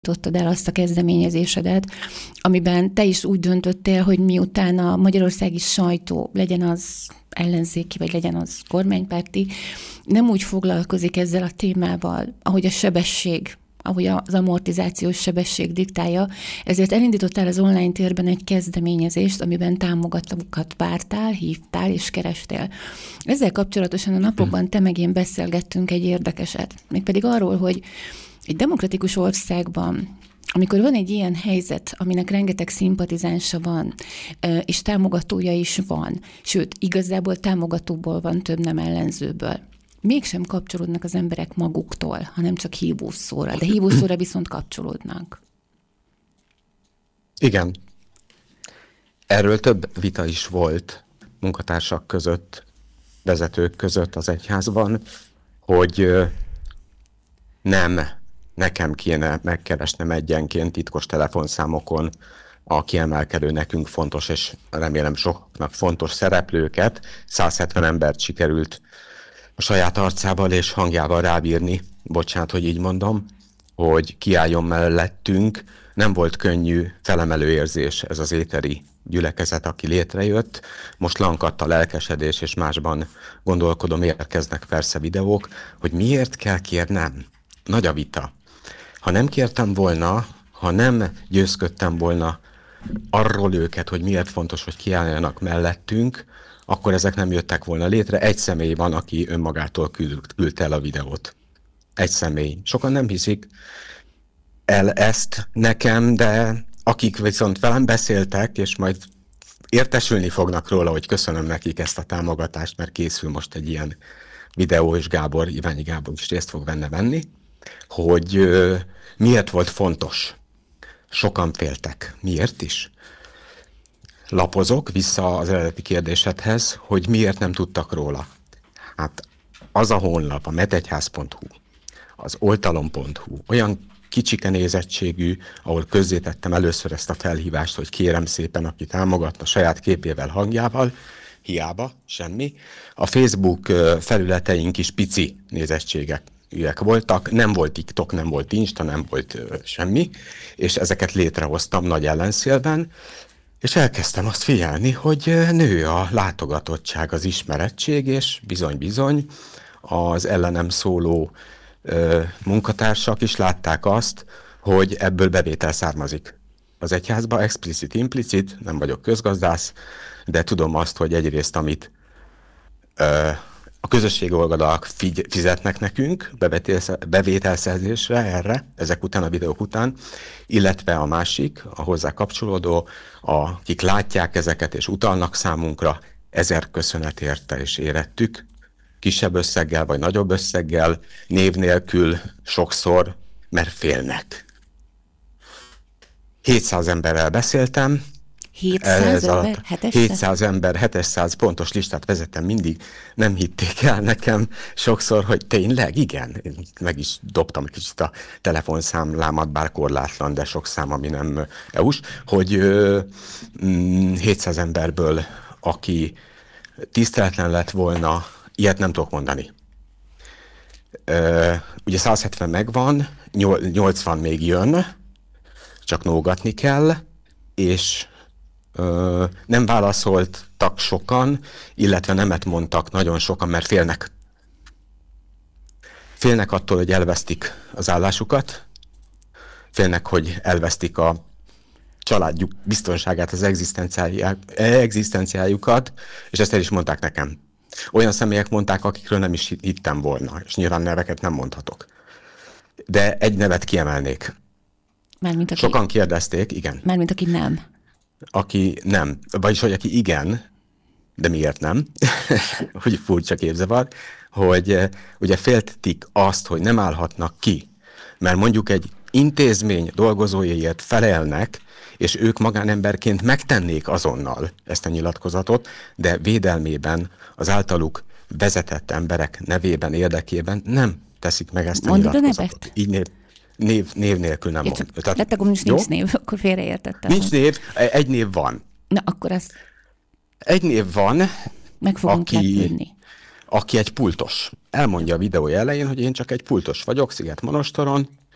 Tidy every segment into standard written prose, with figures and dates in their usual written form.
indítottad el azt a kezdeményezésedet, amiben te is úgy döntöttél, hogy miután a magyarországi sajtó, legyen az ellenzéki, vagy legyen az kormánypárti, nem úgy foglalkozik ezzel a témával, ahogy a sebesség, ahogy az amortizációs sebesség diktálja, ezért elindítottál az online térben egy kezdeményezést, amiben támogatókat vártál, hívtál és kerestél. Ezzel kapcsolatosan a napokban te meg én beszélgettünk egy érdekeset, mégpedig arról, hogy egy demokratikus országban, amikor van egy ilyen helyzet, aminek rengeteg szimpatizánsa van, és támogatója is van, sőt, igazából támogatóból van több, nem ellenzőből, mégsem kapcsolódnak az emberek maguktól, hanem csak hívószóra. De hívószóra viszont kapcsolódnak. Igen. Erről több vita is volt munkatársak között, vezetők között az egyházban, hogy nem nekem kéne megkeresnem egyenként titkos telefonszámokon a kiemelkedő, nekünk fontos, és remélem soknak fontos szereplőket. 170 embert sikerült a saját arcával és hangjával rábírni, bocsánat, hogy így mondom, hogy kiálljon mellettünk. Nem volt könnyű, felemelő érzés ez az éteri gyülekezet, aki létrejött. Most lankadt a lelkesedés, és másban gondolkodom, érkeznek persze videók, hogy miért kell kérnem. Nagy a vita. Ha nem kértem volna, ha nem győzködtem volna arról őket, hogy miért fontos, hogy kiálljanak mellettünk, akkor ezek nem jöttek volna létre. Egy személy van, aki önmagától küldte el a videót. Egy személy. Sokan nem hiszik el ezt nekem, de akik viszont velem beszéltek, és majd értesülni fognak róla, hogy köszönöm nekik ezt a támogatást, mert készül most egy ilyen videó, és Iványi Gábor is részt fog benne venni, hogy miért volt fontos. Sokan féltek. Miért is? Lapozok vissza az eredeti kérdésedhez, hogy miért nem tudtak róla. Hát az a honlap, a medegyház.hu, az oltalom.hu, olyan kicsike nézettségű, ahol közzétettem először ezt a felhívást, hogy kérem szépen, aki támogatna saját képével, hangjával, hiába, semmi. A Facebook felületeink is pici nézettségek voltak, nem volt TikTok, nem volt Insta, nem volt semmi, és ezeket létrehoztam nagy ellenszélben, és elkezdtem azt figyelni, hogy nő a látogatottság, az ismerettség, és bizony-bizony az ellenem szóló munkatársak is látták azt, hogy ebből bevétel származik az egyházba, explicit, implicit, nem vagyok közgazdász, de tudom azt, hogy egyrészt, amit a közösségi oldalak fizetnek nekünk bevételszerzésre erre, ezek után, a videók után, illetve a másik, a hozzá kapcsolódó, akik látják ezeket és utalnak számunkra, 1000 köszönet érte és érettük, kisebb összeggel vagy nagyobb összeggel, név nélkül sokszor, mert félnek. 700 emberrel beszéltem. 700 ember? 700 ember, 700 pontos listát vezettem mindig. Nem hitték el nekem sokszor, hogy tényleg, igen. Én meg is dobtam kicsit a telefonszámlámat, bár korlátlan, de sok szám, ami nem EU-s, hogy 700 emberből, aki tiszteletlen lett volna, ilyet nem tudok mondani. Ugye 170 megvan, 80 még jön, csak nógatni kell, és nem válaszoltak sokan, illetve nemet mondtak nagyon sokan, mert félnek. Félnek attól, hogy elvesztik az állásukat, félnek, hogy elvesztik a családjuk biztonságát, az egzisztenciájukat, és ezt el is mondták nekem. Olyan személyek mondták, akikről nem is hittem volna, és nyilván neveket nem mondhatok. De egy nevet kiemelnék. Sokan kérdezték, igen. Mármint aki nem. Aki nem, vagyis hogy aki igen, de miért nem, hogy furcsa képzavar, hogy ugye féltik azt, hogy nem állhatnak ki, mert mondjuk egy intézmény dolgozóiért felelnek, és ők magánemberként megtennék azonnal ezt a nyilatkozatot, de védelmében az általuk vezetett emberek nevében, érdekében nem teszik meg ezt a nyilatkozatot. Így név nélkül nem mond. Tehát akkor nincs név, akkor félreértettem. Nincs név, egy név van. Na, akkor az... Egy név van, meg fogunk lepődni. Aki egy pultos. Elmondja a videója elején, hogy én csak egy pultos vagyok Szigetmonostoron,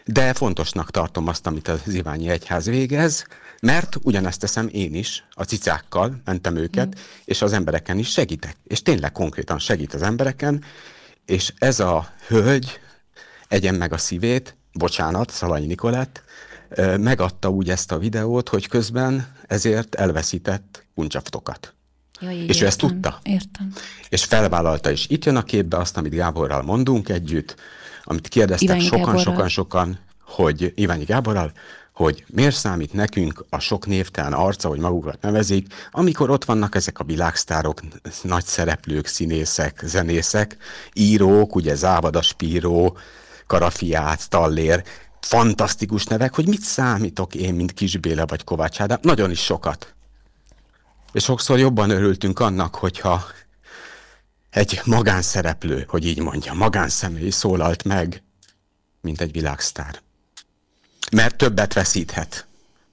De fontosnak tartom azt, amit az Iványi Egyház végez, mert ugyanezt teszem én is, a cicákkal mentem őket, és az embereken is segítek. És tényleg konkrétan segít az embereken, és ez a hölgy, egyen meg a szívét, bocsánat, Szalai Nikolett, megadta úgy ezt a videót, hogy közben ezért elveszített kuncsaftokat. És ő ezt tudta. Értem. És felvállalta, és itt jön a képbe azt, amit Gáborral mondunk együtt, amit kérdeztek sokan, hogy Iványi Gáborral, hogy miért számít nekünk a sok névtelen arca, hogy magukat nevezik, amikor ott vannak ezek a világsztárok, nagy szereplők, színészek, zenészek, írók, ugye Závada Spíró, Karafiát, Tallér, fantasztikus nevek, hogy mit számítok én, mint Kis Béla vagy Kovács Ádám? Nagyon is sokat. És sokszor jobban örültünk annak, hogyha egy magánszereplő, hogy így mondja, magánszemély szólalt meg, mint egy világsztár. Mert többet veszíthet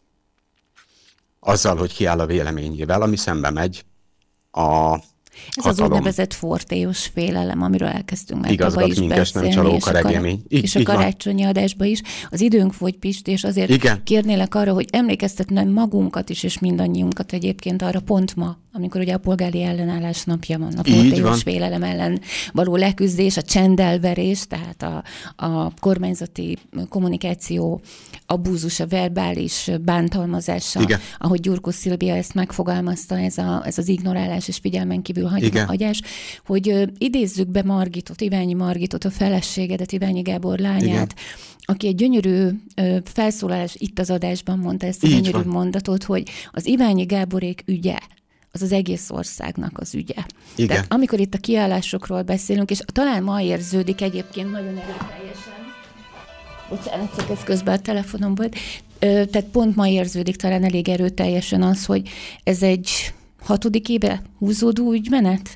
azzal, hogy kiáll a véleményével, ami szembe megy a ez hatalom. Az úgynevezett fortélyos félelem, amiről elkezdtünk meg Igazgat abba is minkes, beszélni, nem csalók a regémény. És a karácsonyi adásba is. Az időnk fogy, Pisti, és azért kérnélek arra, hogy emlékeztetnem magunkat is, és mindannyiunkat egyébként arra pont ma, amikor ugye a polgári ellenállás napja van, a fortélyos félelem ellen való leküzdés, a csendelverés, tehát a kormányzati kommunikáció abúzus, a verbális bántalmazása, ahogy Gyurkó Szilvia ezt megfogalmazta, ez az ignorálás és figyelmen kívül hagyás, hogy idézzük be Margitot, Iványi Margitot, a feleségedet, Iványi Gábor lányát, aki egy gyönyörű felszólalás itt az adásban mondta ezt a gyönyörű mondatot, hogy az Iványi Gáborék ügye, az az egész országnak az ügye. Igen. Tehát amikor itt a kiállásokról beszélünk, és talán ma érződik egyébként nagyon erőteljesen, bocsánat, csak ez közben a telefonom volt, tehát pont ma érződik talán elég erőteljesen az, hogy ez egy 6. éve húzódó ügymenet?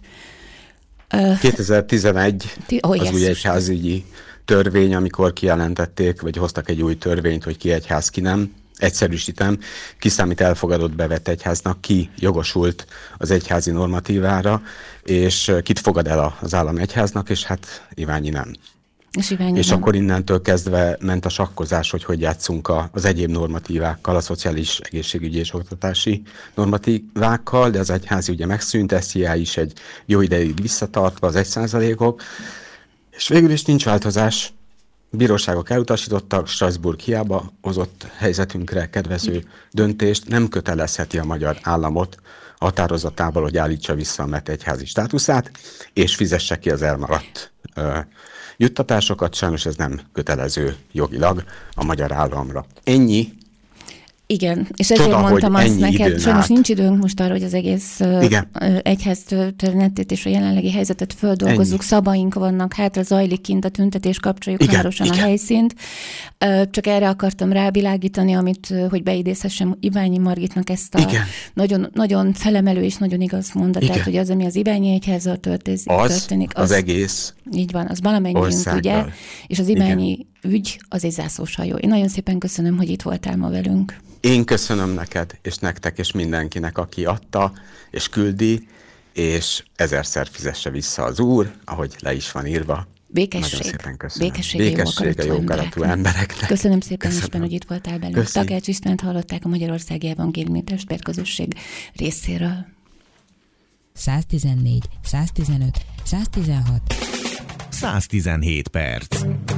2011 az új egyházügyi törvény, amikor kijelentették, vagy hoztak egy új törvényt, hogy ki egyház, ki nem. Egyszerűsítem, ki számít elfogadott bevett egyháznak, ki jogosult az egyházi normatívára, és kit fogad el az állam egyháznak, és hát Iványi nem. És akkor innentől kezdve ment a sakkozás, hogy játszunk az egyéb normatívákkal, a szociális, egészségügyi és oktatási normatívákkal, de az egyházi ugye megszűnt, SZIA is egy jó ideig visszatartva, az 1%-ok, és végül is nincs változás. Bíróságok elutasítottak, Strasbourg hiába hozott helyzetünkre kedvező döntést, nem kötelezheti a magyar államot határozatával, hogy állítsa vissza a MET egyházi státuszát, és fizesse ki az elmaradt juttatásokat. Sajnos ez nem kötelező jogilag a magyar államra. Ennyi. Igen, és ezért mondtam azt neked, sajnos nincs időnk most arra, hogy az egész egyház történetét és a jelenlegi helyzetet földolgozzuk, szavaink vannak, hátra zajlik kint a tüntetés, kapcsoljuk hamarosan a helyszínt. Csak erre akartam rávilágítani, hogy beidézhessem Iványi Margitnak ezt a nagyon, nagyon felemelő és nagyon igaz mondatát, hogy az, ami az Iványi egyházzal történik, az egész. Így van, az valamennyiünk ügye, és az Iványi ügy az egy zászlós hajó. Én nagyon szépen köszönöm, hogy itt voltál ma velünk. Én köszönöm neked, és nektek, és mindenkinek, aki adta, és küldi, és 1000-szer fizesse vissza az Úr, ahogy le is van írva. Békesség. Nagyon szépen köszönöm. Békessége jó akaratú embereknek. Köszönöm szépen, István, hogy itt voltál velünk. Takács Istvánt hallották a Magyarországi Evangéliumi Testvérközösség részéről. 114, 115, 116. 117 perc.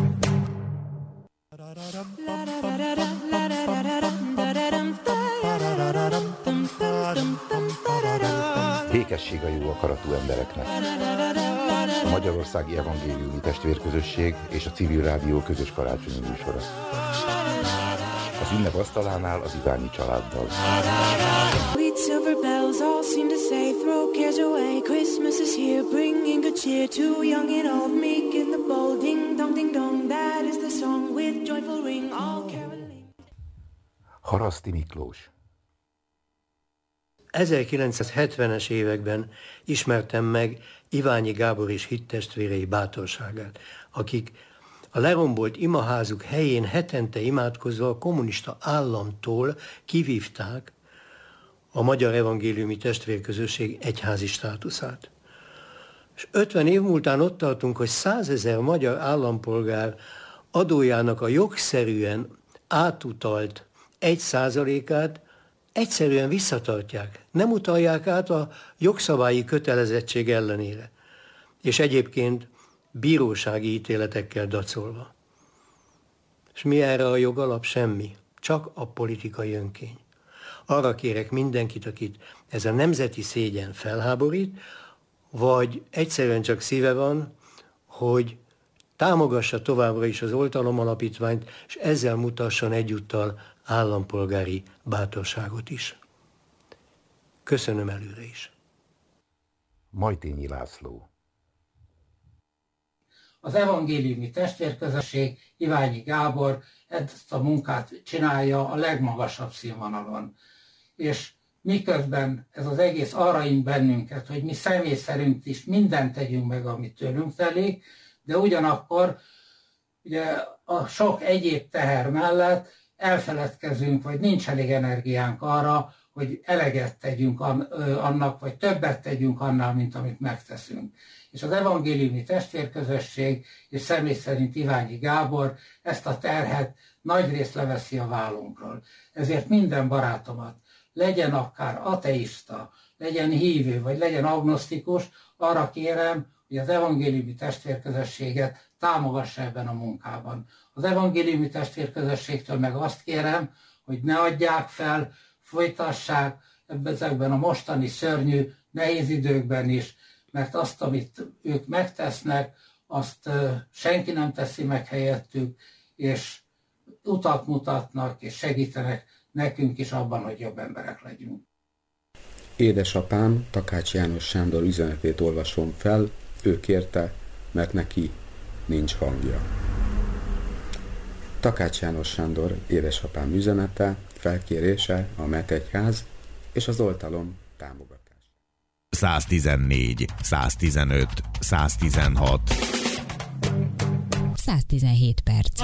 Békesség a jó akaratú embereknek. A Magyarországi Evangéliumi Testvérközösség és a Civil Rádió közös karácsonyi műsora. Az ünnep asztalánál az Iványi családdal. Sweet silver bells all seem to say throw cares away. Christmas is here bringing good cheer to young and old, meek in the bold. Ding dong, that is the song with joyful ring all caroling. Haraszti Miklós. 1970-es években ismertem meg Iványi Gábor és hittestvérei bátorságát, akik a lerombolt imaházuk helyén hetente imádkozva a kommunista államtól kivívták a Magyar Evangéliumi Testvérközösség egyházi státuszát. És 50 év múltán ott tartunk, hogy 100 000 magyar állampolgár adójának a jogszerűen átutalt 1%-át egyszerűen visszatartják. Nem utalják át a jogszabályi kötelezettség ellenére. És egyébként bírósági ítéletekkel dacolva. És mi erre a jogalap? Semmi. Csak a politikai önkény. Arra kérek mindenkit, akit ez a nemzeti szégyen felháborít, vagy egyszerűen csak szíve van, hogy támogassa továbbra is az Oltalom Alapítványt, és ezzel mutasson egyúttal állampolgári bátorságot is. Köszönöm előre is. Majtényi László. Az evangéliumi testvérközösség, Iványi Gábor ezt a munkát csinálja a legmagasabb színvonalon. És miközben ez az egész arra int bennünket, hogy mi személy szerint is mindent tegyünk meg, amit tőlünk telik, de ugyanakkor ugye a sok egyéb teher mellett elfeledkezünk, vagy nincs elég energiánk arra, hogy eleget tegyünk annak, vagy többet tegyünk annál, mint amit megteszünk. És az evangéliumi testvérközösség, és személy szerint Iványi Gábor ezt a terhet nagyrészt leveszi a vállunkról. Ezért minden barátomat, legyen akár ateista, legyen hívő, vagy legyen agnosztikus, arra kérem, hogy az evangéliumi testvérközösséget támogassa ebben a munkában. Az evangéliumi testvérközösségtől meg azt kérem, hogy ne adják fel, folytassák ezekben a mostani szörnyű, nehéz időkben is, mert azt, amit ők megtesznek, azt senki nem teszi meg helyettük, és utat mutatnak, és segítenek nekünk is abban, hogy jobb emberek legyünk. Édesapám, Takács János Sándor üzenetét olvasom fel, ő kérte, mert neki nincs hangja. Takács János Sándor édesapám üzenete, felkérése a Metegyház és az oltalom támogatása. 114, 115, 116. 117 perc.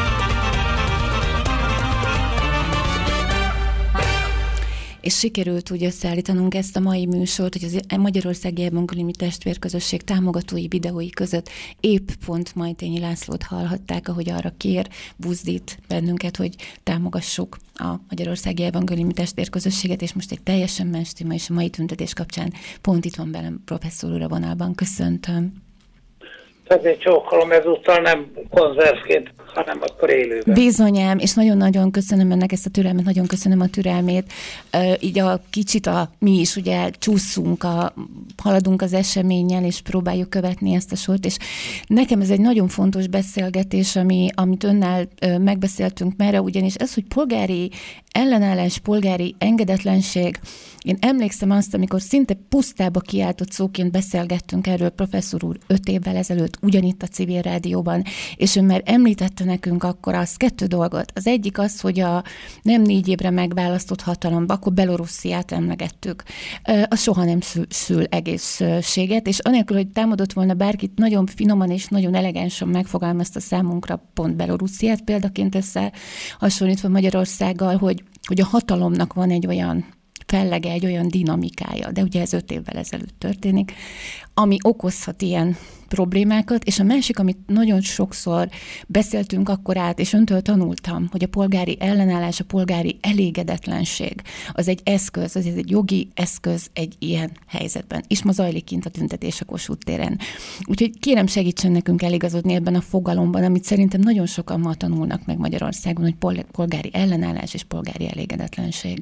És sikerült úgy összeállítanunk ezt a mai műsort, hogy az Magyarországi Evangéliumi Testvérközösség támogatói videói között épp pont Majtényi Lászlót hallhatták, ahogy arra kér, buzdít bennünket, hogy támogassuk a Magyarországi Evangéliumi Testvérközösséget, és most egy teljesen más téma, és a mai tüntetés kapcsán pont itt van velem professzor úr a vonalban. Köszöntöm. Azért csókolom ezúttal nem konzervként, hanem akkor élőben. Bizonyám, és nagyon-nagyon köszönöm ennek ezt a türelmet, nagyon köszönöm a türelmét. Így a kicsit mi is ugye csúszunk, haladunk az eseménnyel, és próbáljuk követni ezt a sort, és nekem ez egy nagyon fontos beszélgetés, amit önnel megbeszéltünk merre, ugyanis ez, hogy polgári ellenállás, polgári engedetlenség. Én emlékszem azt, amikor szinte pusztába kiáltott szóként beszélgettünk erről professzor úr 5 évvel ezelőtt ugyanitt a Civil Rádióban, és ön már említette nekünk akkor az 2 dolgot. Az egyik az, hogy a nem 4 évre megválasztott hatalomba, akkor Belorussziát emlegettük. Az soha nem szül egészséget, és anélkül, hogy támadott volna bárkit, nagyon finoman és nagyon elegánsan megfogalmazta számunkra pont Belorussziát példaként összehasonlítva Magyarországgal, hogy a hatalomnak van egy olyan fellege, egy olyan dinamikája, de ugye ez 5 évvel ezelőtt történik, ami okozhat ilyen problémákat, és a másik, amit nagyon sokszor beszéltünk akkor át, és öntől tanultam, hogy a polgári ellenállás, a polgári elégedetlenség, az egy eszköz, az egy jogi eszköz egy ilyen helyzetben. És ma zajlik kint a tüntetés a Kossuth téren. Úgyhogy kérem, segítsen nekünk eligazodni ebben a fogalomban, amit szerintem nagyon sokan ma tanulnak meg Magyarországon, hogy polgári ellenállás és polgári elégedetlenség.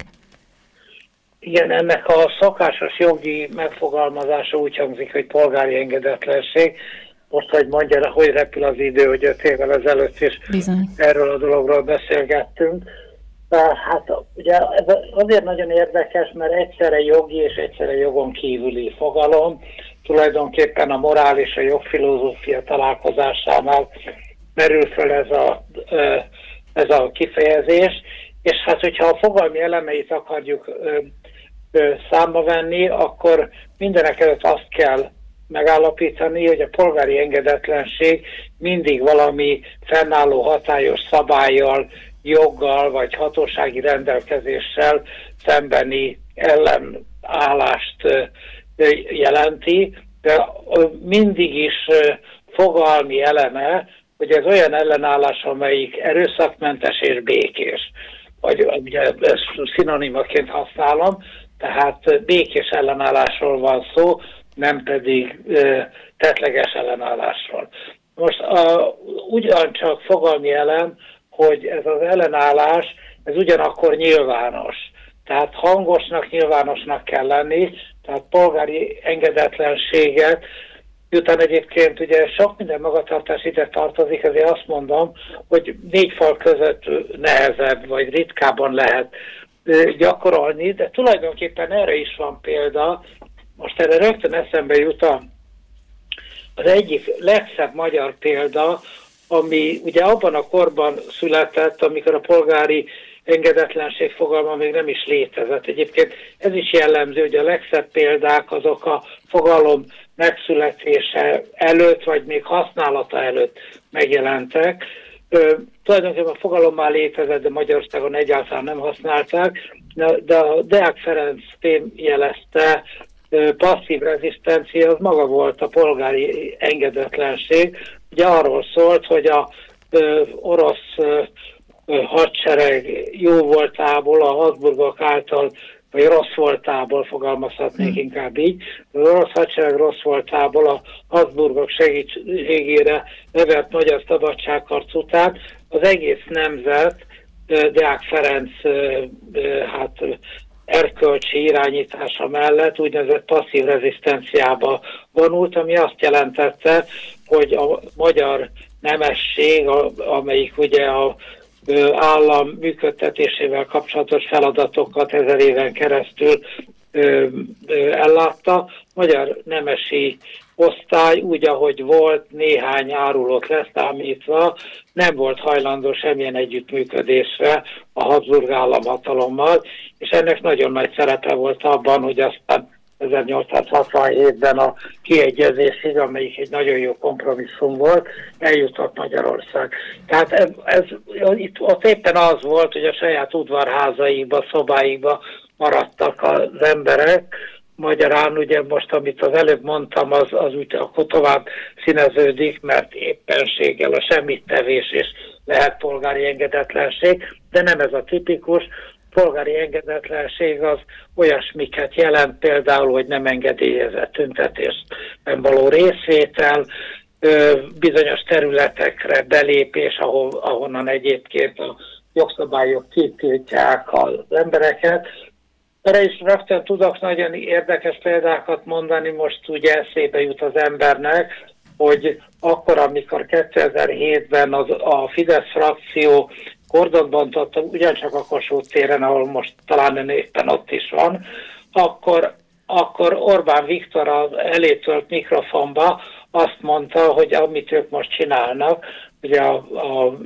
Igen, ennek a szokásos jogi megfogalmazása úgy hangzik, hogy polgári engedetlenség. Most, hogy mondja, hogy repül az idő, hogy 5 évvel ezelőtt is Bizony. Erről a dologról beszélgettünk. Hát ugye ez azért nagyon érdekes, mert egyszerre jogi és egyszerre jogon kívüli fogalom. Tulajdonképpen a morál és a jogfilozófia találkozásánál merül föl ez a kifejezés. És hát, hogyha a fogalmi elemeit akarjuk számba venni, akkor mindenek előtt azt kell megállapítani, hogy a polgári engedetlenség mindig valami fennálló hatályos szabállyal, joggal vagy hatósági rendelkezéssel szembeni ellenállást jelenti, de mindig is fogalmi eleme hogy ez olyan ellenállás, amelyik erőszakmentes és békés. Vagy ugye ezt szinonimaként használom, tehát békés ellenállásról van szó, nem pedig tettleges ellenállásról. Most ugyancsak fogalmi elem, hogy ez az ellenállás, ez ugyanakkor nyilvános. Tehát hangosnak, nyilvánosnak kell lenni, tehát polgári engedetlenséget, miután egyébként ugye sok minden magatartás ide tartozik, ezért azt mondom, hogy 4 fal között nehezebb, vagy ritkábban lehet gyakorolni, de tulajdonképpen erre is van példa. Most erre rögtön eszembe jut az egyik legszebb magyar példa, ami ugye abban a korban született, amikor a polgári engedetlenség fogalma még nem is létezett. Egyébként ez is jellemző, hogy a legszebb példák azok a fogalom megszületése előtt, vagy még használata előtt megjelentek. Tulajdonképpen a fogalom már létezett, de Magyarországon egyáltalán nem használták, de a Deák Ferenc jelezte, passzív rezisztencia, az maga volt a polgári engedetlenség. Ugye arról szólt, hogy a orosz hadsereg jó voltából, a Habsburgok által, vagy rossz voltából, fogalmazhatnék inkább így, az orosz hadsereg rossz voltából a Habsburgok segítségére levert magyar szabadságharc után az egész nemzet Deák Ferenc erkölcsi irányítása mellett úgynevezett passzív rezisztenciába vonult, ami azt jelentette, hogy a magyar nemesség, amelyik ugye a állam működtetésével kapcsolatos feladatokat 1000 éven keresztül ellátta. Magyar nemesi osztály úgy, ahogy volt, néhány árulót leszámítva, nem volt hajlandó semmilyen együttműködésre a Habsburg államhatalommal, és ennek nagyon nagy szerepe volt abban, hogy aztán 1867-ben a kiegyezésig, amelyik egy nagyon jó kompromisszum volt, eljutott Magyarország. Tehát ott éppen az volt, hogy a saját udvarházaikba, szobáikba maradtak az emberek. Magyarán ugye most, amit az előbb mondtam, az úgy akkor tovább színeződik, mert éppenséggel a semmittevés és lehet polgári engedetlenség, de nem ez a tipikus. Polgári engedetlenség az olyasmiket jelent, például, hogy nem engedélyezett tüntetésben való részvétel, bizonyos területekre belépés, ahonnan egyébként a jogszabályok kitiltják az embereket. Erre is rögtön tudok nagyon érdekes példákat mondani, most ugye eszébe jut az embernek, hogy akkor, amikor 2007-ben a Fidesz frakció kordont bontott, ugyancsak a Kossuth téren, ahol most talán éppen ott is van, akkor Orbán Viktor az elétölt mikrofonba azt mondta, hogy amit ők most csinálnak, ugye a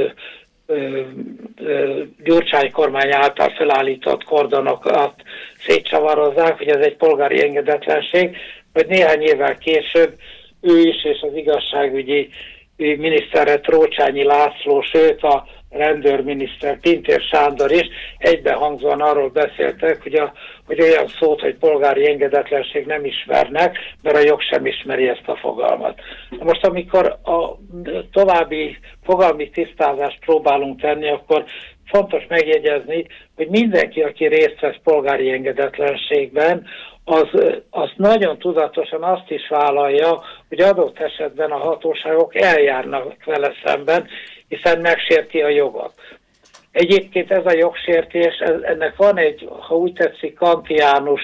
Gyurcsány kormány által felállított kordonokat szétcsavarozzák, hogy ez egy polgári engedetlenség, hogy néhány évvel később ő is és az igazságügyi minisztere Trócsányi László, sőt a rendőrminiszter Pintér Sándor is egybehangzóan arról beszéltek, hogy olyan szót, hogy polgári engedetlenség nem ismernek, mert a jog sem ismeri ezt a fogalmat. Most amikor a további fogalmi tisztázást próbálunk tenni, akkor fontos megjegyezni, hogy mindenki, aki részt vesz polgári engedetlenségben, az nagyon tudatosan azt is vállalja, hogy adott esetben a hatóságok eljárnak vele szemben, hiszen megsérti a jogot. Egyébként ez a jogsértés, ennek van egy, ha úgy tetszik, kantiánus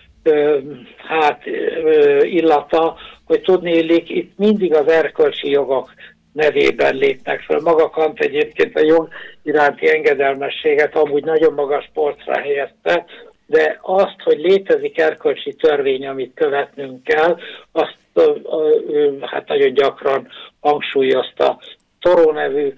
illata, hogy tudniillik, itt mindig az erkölcsi jogok nevében lépnek föl. Maga Kant egyébként a jog iránti engedelmességet amúgy nagyon magas polcra helyezte, de azt, hogy létezik erkölcsi törvény, amit követnünk kell, azt nagyon gyakran hangsúlyozta. Thoreau nevű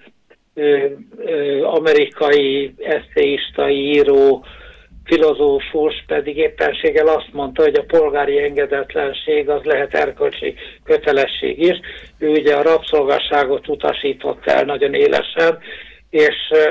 amerikai eszéista, író, filozófus pedig éppenséggel azt mondta, hogy a polgári engedetlenség az lehet erkölcsi kötelesség is. Ő ugye a rabszolgasságot utasított el nagyon élesen, és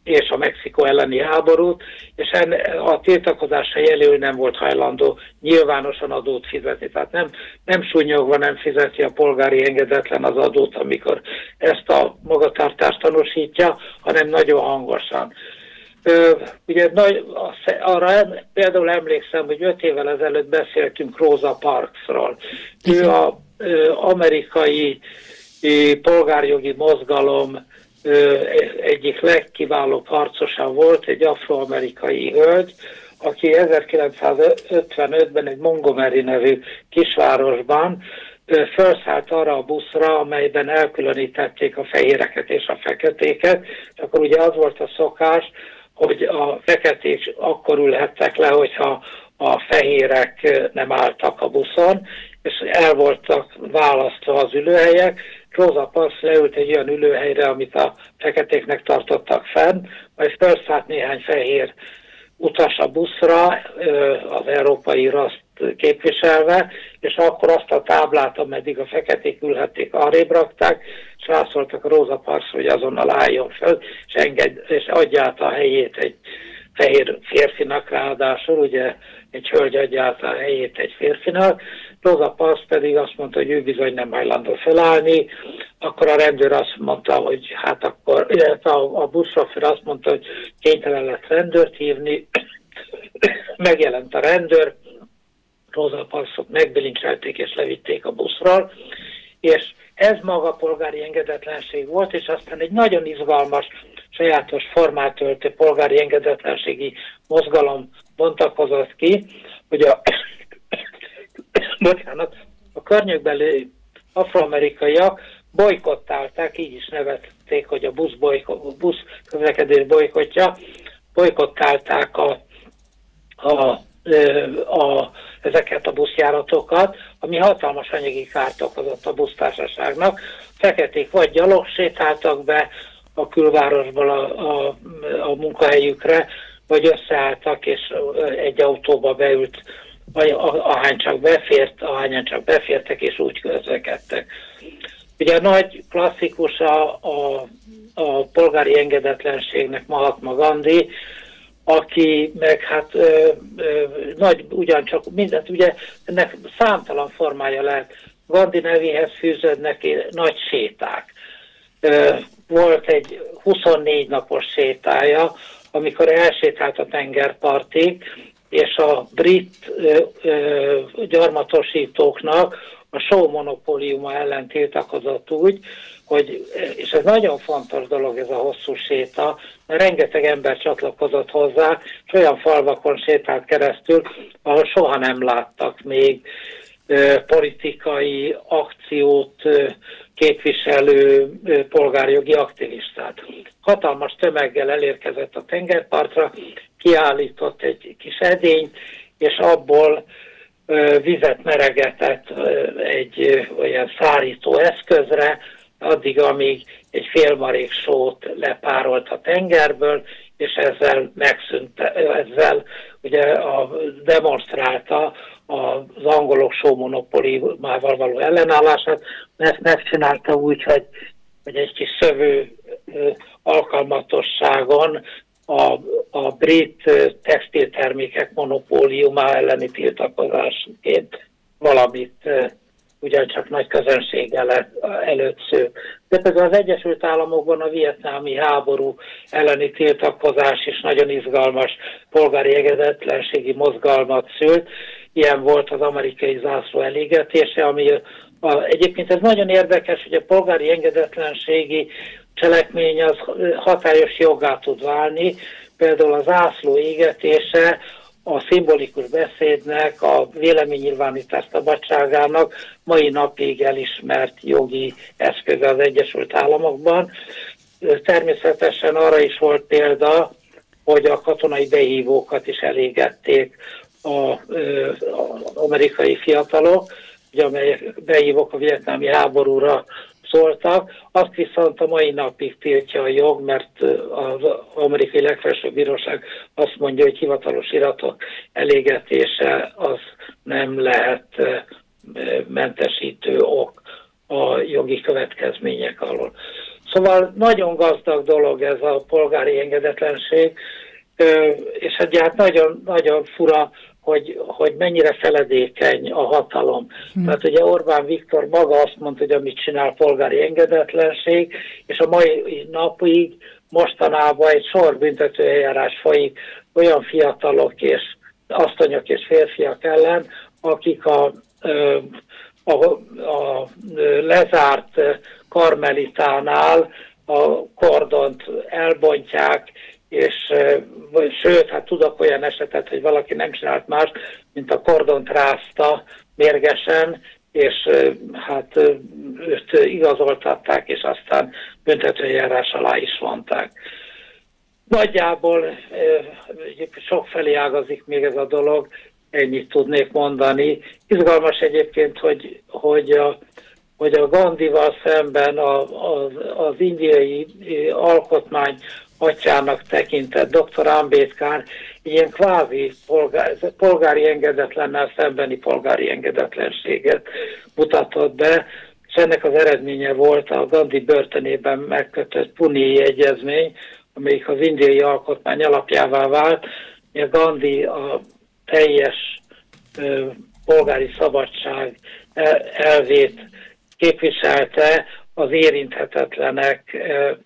és a Mexikó elleni háborút, és a tiltakozásra jelöl nem volt hajlandó nyilvánosan adót fizetni. Tehát nem súnyogva nem fizeti a polgári engedetlen az adót, amikor ezt a magatartást tanúsítja, hanem nagyon hangosan. Ugye arra például emlékszem, hogy 5 évvel ezelőtt beszéltünk Rosa Parksról. Ő az amerikai polgárjogi mozgalom egyik legkiválóbb harcosa volt, egy afroamerikai hölgy, aki 1955-ben egy Montgomery nevű kisvárosban felszállt arra a buszra, amelyben elkülönítették a fehéreket és a feketéket, és akkor ugye az volt a szokás, hogy a feketék akkor ülhettek le, hogyha a fehérek nem álltak a buszon, és el voltak választva az ülőhelyek. Rosa Parks leült egy olyan ülőhelyre, amit a feketéknek tartottak fenn, majd felszállt néhány fehér utas a buszra, az európai raszt képviselve, és akkor azt a táblát, ameddig a feketék ülhették, arrébb rakták, és rászóltak a Rosa Parks, hogy azonnal álljon fel, és adja át a helyét egy fehér férfinak, ráadásul ugye egy hölgy adja át a helyét egy férfinak. Rosa Parks pedig azt mondta, hogy ő bizony nem hajlandó felállni, akkor a rendőr azt mondta, hogy hát akkor, illetve a buszsofőr azt mondta, hogy kénytelen lett rendőrt hívni, megjelent a rendőr, Rosa Parksot megbilincselték és levitték a buszról, és ez maga polgári engedetlenség volt, és aztán egy nagyon izgalmas, sajátos formát öltő polgári engedetlenségi mozgalom bontakozott ki, hogy a környékbeli afroamerikaiak bojkottálták, így is nevezték, hogy a busz közlekedés bojkottja, bojkottálták ezeket a buszjáratokat, ami hatalmas anyagi kárt okozott a busztársaságnak. Feketék vagy gyalog sétáltak be a külvárosból a munkahelyükre, vagy összeálltak, és egy autóba beült, vagy ahányan csak befértek, és úgy közlekedtek. Ugye a nagy klasszikus a polgári engedetlenségnek Mahatma Gandhi, aki meg hát ugyancsak mindent, ugye ennek számtalan formája lehet. Gandhi nevéhez fűződnek nagy séták. Volt egy 24 napos sétája, amikor elsétált a tengerpartig, és a brit gyarmatosítóknak a show monopóliuma ellen tiltakozott úgy, hogy, és ez nagyon fontos dolog ez a hosszú séta, mert rengeteg ember csatlakozott hozzá, és olyan falvakon sétált keresztül, ahol soha nem láttak még politikai akciót képviselő polgárjogi aktivistát. Hatalmas tömeggel elérkezett a tengerpartra, kiállított egy kis edényt, és abból vizet meregetett egy olyan szárító eszközre, addig, amíg egy félmarék sót lepárolt a tengerből, és ezzel ugye demonstrálta az angolok sómonopóliumával való ellenállását. Ezt megcsinálta úgy, hogy egy kis szövő alkalmatosságon a brit textiltermékek monopóliuma elleni tiltakozásként valamit ugyancsak nagy közönséggel előtt sző. De például az Egyesült Államokban a vietnámi háború elleni tiltakozás is nagyon izgalmas polgári engedetlenségi mozgalmat szült. Ilyen volt az amerikai zászló elégetése, ami egyébként ez nagyon érdekes, hogy a polgári engedetlenségi cselekmény az hatályos joggá tud válni. Például a zászló égetése a szimbolikus beszédnek, a véleménynyilvánítás szabadságának mai napig elismert jogi eszköze az Egyesült Államokban. Természetesen arra is volt példa, hogy a katonai behívókat is elégették az amerikai fiatalok, ugye, amelyek behívók a vietnámi háborúra szóltak. Azt viszont a mai napig tiltja a jog, mert az amerikai legfelsőbb bíróság azt mondja, hogy hivatalos iratok elégetése az nem lehet mentesítő ok a jogi következmények alól. Szóval nagyon gazdag dolog ez a polgári engedetlenség, és hát nagyon, nagyon fura, hogy mennyire feledékeny a hatalom. Tehát ugye Orbán Viktor maga azt mondta, hogy amit csinál polgári engedetlenség, és a mai napig mostanában egy sor büntetőeljárás folyik olyan fiatalok és asszonyok és férfiak ellen, akik a lezárt karmelitánál a kordont elbontják, és sőt, hát tudok olyan esetet, hogy valaki nem csinált más, mint a kordont rázta mérgesen, és hát őt igazoltatták, és aztán büntetőeljárás alá is vonták. Nagyjából sokfelé ágazik még ez a dolog, ennyit tudnék mondani. Izgalmas egyébként, hogy a Gandhival szemben az indiai alkotmány atyának tekintett Dr. Ambedkar ilyen kvázi polgári engedetlennel szembeni polgári engedetlenséget mutatott be, és ennek az eredménye volt a Gandhi börtönében megkötött Puni egyezmény, amelyik az indiai alkotmány alapjává vált. A Gandhi a teljes polgári szabadság elvét képviselte az érinthetetlenek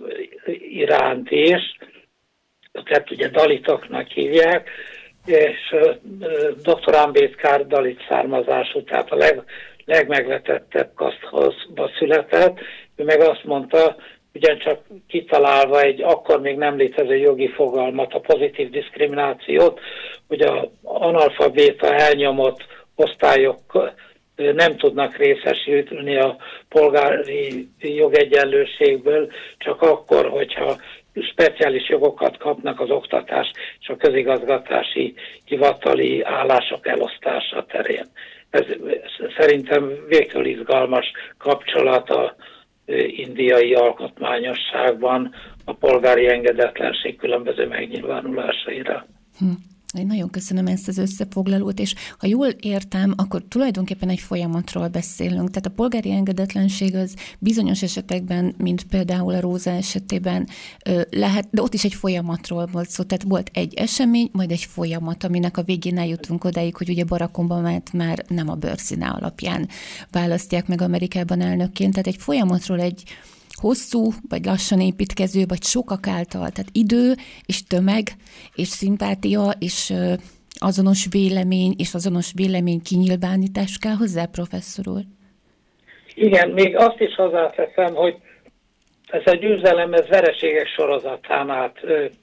iránt is, őket ugye dalitoknak hívják, és Dr. Ambedkar dalit származású, tehát a legmegvetettebb kaszthoz született. Ő meg azt mondta, ugyancsak kitalálva egy akkor még nem létező jogi fogalmat, a pozitív diszkriminációt, hogy az analfabéta elnyomott osztályok nem tudnak részesülni a polgári jogegyenlőségből, csak akkor, hogyha speciális jogokat kapnak az oktatás és a közigazgatási hivatali állások elosztása terén. Ez szerintem végül izgalmas kapcsolat a indiai alkotmányosságban a polgári engedetlenség különböző megnyilvánulásaira. Én nagyon köszönöm ezt az összefoglalót, és ha jól értem, akkor tulajdonképpen egy folyamatról beszélünk. Tehát a polgári engedetlenség az bizonyos esetekben, mint például a Róza esetében lehet, de ott is egy folyamatról volt szó. Tehát volt egy esemény, majd egy folyamat, aminek a végén eljutunk odáig, hogy ugye Barack Obamát már nem a bőrszíne alapján választják meg Amerikában elnökként. Tehát egy folyamatról, egy hosszú, vagy lassan építkező, vagy sokak által, tehát idő, és tömeg, és szimpátia, és azonos vélemény, és azonos vélemény kinyilvánítás kell hozzá, professzor úr? Igen, még azt is hozzáteszem, hogy ez a győzelem, ez vereségek sorozatán át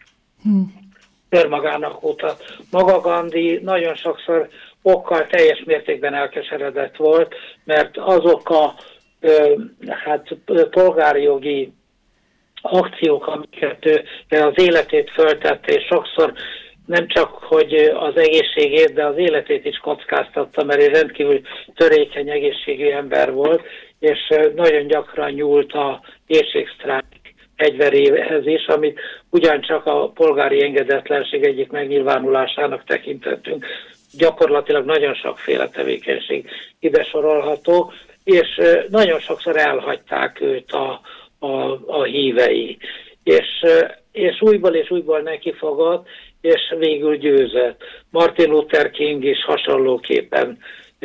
tör magának utat. Maga Gandhi nagyon sokszor okkal teljes mértékben elkeseredett volt, mert azok a polgári jogi akciók, amiket ő az életét föltette, és sokszor nem csak, hogy az egészségét, de az életét is kockáztatta, mert egy rendkívül törékeny egészségű ember volt, és nagyon gyakran nyúlt a éhségsztrájk fegyveréhez is, amit ugyancsak a polgári engedetlenség egyik megnyilvánulásának tekintettünk. Gyakorlatilag nagyon sokféle tevékenység ide sorolható, és nagyon sokszor elhagyták őt a hívei. És újból nekifogott, és végül győzött. Martin Luther King is hasonlóképpen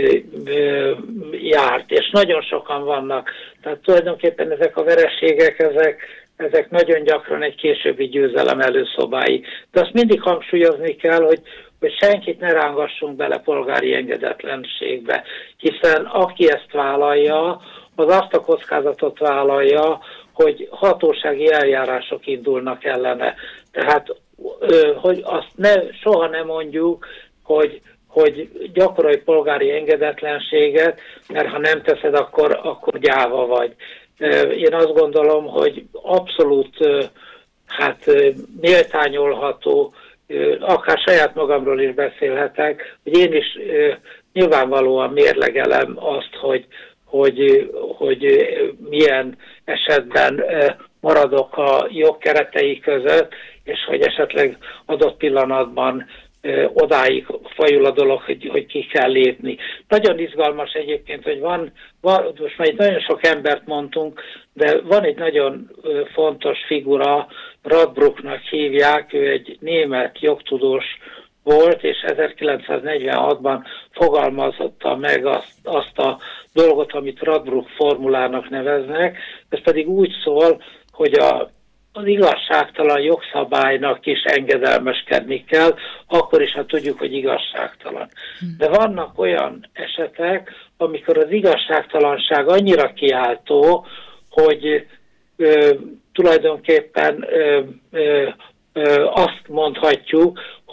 járt, és nagyon sokan vannak. Tehát tulajdonképpen ezek a vereségek, ezek nagyon gyakran egy későbbi győzelem előszobái. De azt mindig hangsúlyozni kell, hogy senkit ne rángassunk bele polgári engedetlenségbe, hiszen aki ezt vállalja, az azt a kockázatot vállalja, hogy hatósági eljárások indulnak ellene. Tehát, hogy azt soha nem mondjuk, hogy gyakorolj polgári engedetlenséget, mert ha nem teszed, akkor gyáva vagy. Én azt gondolom, hogy abszolút méltányolható, akár saját magamról is beszélhetek, hogy én is nyilvánvalóan mérlegelem azt, hogy milyen esetben maradok a jogkeretei között, és hogy esetleg adott pillanatban odáig fajul a dolog, hogy ki kell lépni. Nagyon izgalmas egyébként, hogy van most már nagyon sok embert mondtunk, de van egy nagyon fontos figura, Radbruchnak hívják, ő egy német jogtudós volt, és 1946-ban fogalmazta meg azt a dolgot, amit Radbruch formulának neveznek. Ez pedig úgy szól, hogy az igazságtalan jogszabálynak is engedelmeskedni kell, akkor is, ha tudjuk, hogy igazságtalan. De vannak olyan esetek, amikor az igazságtalanság annyira kiáltó, hogy tulajdonképpen azt mondhatjuk,